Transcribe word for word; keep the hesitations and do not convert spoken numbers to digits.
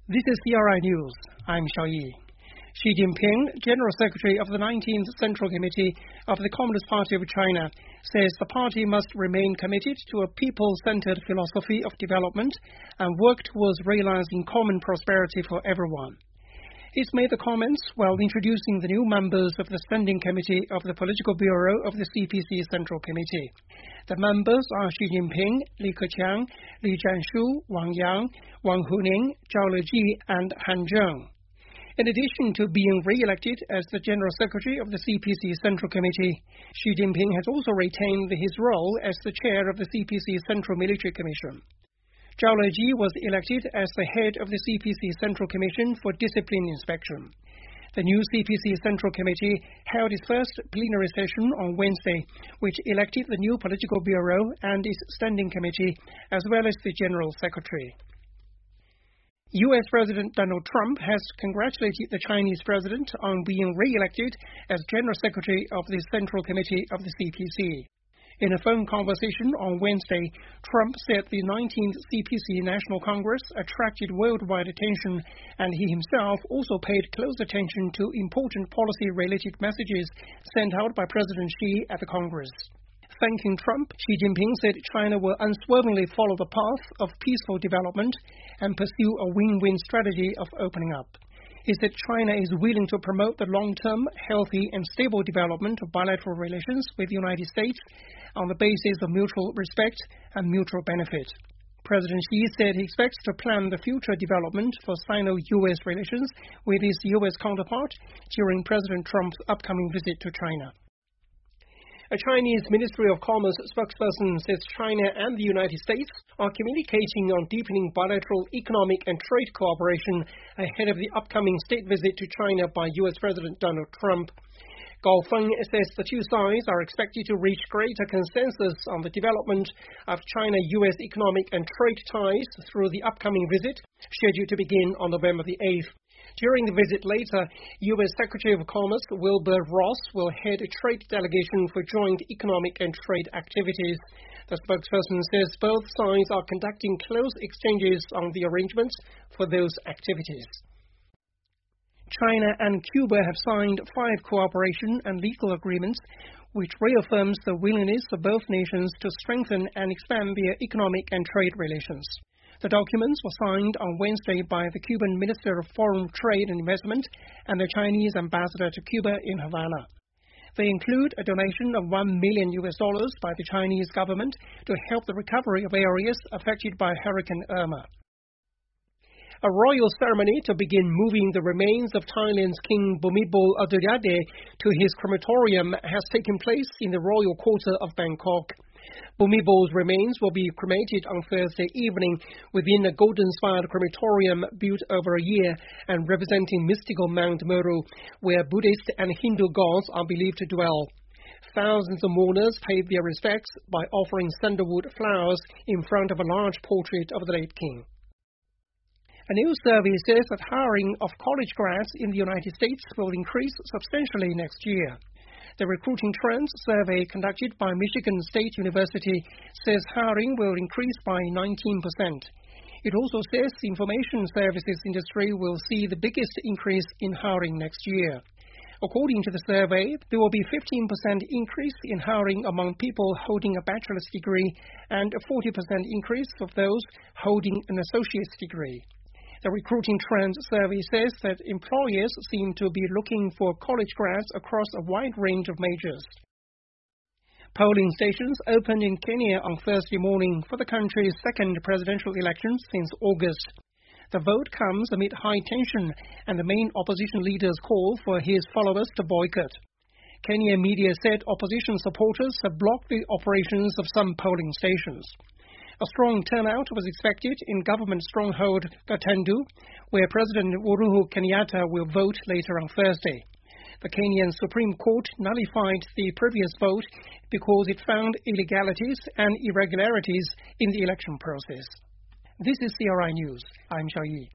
This is C R I News. I'm Xiao Yi. Xi Jinping, General Secretary of the nineteenth Central Committee of the Communist Party of China, says the party must remain committed to a people-centered philosophy of development and work towards realizing common prosperity for everyone. He's made the comments while introducing the new members of the Standing Committee of the Political Bureau of the C P C Central Committee. The members are Xi Jinping, Li Keqiang, Li Zhanshu, Wang Yang, Wang Huning, Zhao Leji, and Han Zheng. In addition to being re-elected as the General Secretary of the C P C Central Committee, Xi Jinping has also retained his role as the chair of the C P C Central Military Commission. Zhao Leji was elected as the head of the C P C Central Commission for Discipline Inspection. The new C P C Central Committee held its first plenary session on Wednesday, which elected the new Political Bureau and its Standing Committee, as well as the General Secretary. U S President Donald Trump has congratulated the Chinese president on being re-elected as General Secretary of the Central Committee of the C P C. In a phone conversation on Wednesday, Trump said the nineteenth C P C National Congress attracted worldwide attention, and he himself also paid close attention to important policy-related messages sent out by President Xi at the Congress. Thanking Trump, Xi Jinping said China will unswervingly follow the path of peaceful development and pursue a win-win strategy of opening up. He said China is willing to promote the long-term, healthy and stable development of bilateral relations with the United States on the basis of mutual respect and mutual benefit. President Xi said he expects to plan the future development for Sino-U S relations with his U S counterpart during President Trump's upcoming visit to China. A Chinese Ministry of Commerce spokesperson says China and the United States are communicating on deepening bilateral economic and trade cooperation ahead of the upcoming state visit to China by U S President Donald Trump. Gao Feng says the two sides are expected to reach greater consensus on the development of China-U S economic and trade ties through the upcoming visit, scheduled to begin on November the eighth. During the visit later, U S Secretary of Commerce Wilbur Ross will head a trade delegation for joint economic and trade activities. The spokesperson says both sides are conducting close exchanges on the arrangements for those activities. China and Cuba have signed five cooperation and legal agreements, which reaffirms the willingness of both nations to strengthen and expand their economic and trade relations. The documents were signed on Wednesday by the Cuban Minister of Foreign Trade and Investment and the Chinese ambassador to Cuba in Havana. They include a donation of one million U S dollars by the Chinese government to help the recovery of areas affected by Hurricane Irma. A royal ceremony to begin moving the remains of Thailand's King Bhumibol Adulyadej to his crematorium has taken place in the royal quarter of Bangkok. Bhumibol's remains will be cremated on Thursday evening within a golden-spired crematorium built over a year and representing mystical Mount Meru, where Buddhist and Hindu gods are believed to dwell. Thousands of mourners paid their respects by offering sandalwood flowers in front of a large portrait of the late king. A new survey says that hiring of college grads in the United States will increase substantially next year. The Recruiting Trends survey conducted by Michigan State University says hiring will increase by nineteen percent. It also says the information services industry will see the biggest increase in hiring next year. According to the survey, there will be a fifteen percent increase in hiring among people holding a bachelor's degree and a forty percent increase of those holding an associate's degree. The Recruiting Trends survey says that employers seem to be looking for college grads across a wide range of majors. Polling stations opened in Kenya on Thursday morning for the country's second presidential election since August. The vote comes amid high tension and the main opposition leader's call for his followers to boycott. Kenyan media said opposition supporters have blocked the operations of some polling stations. A strong turnout was expected in government stronghold Gatundu, where President Uhuru Kenyatta will vote later on Thursday. The Kenyan Supreme Court nullified the previous vote because it found illegalities and irregularities in the election process. This is C R I News. I'm Xiao Yi.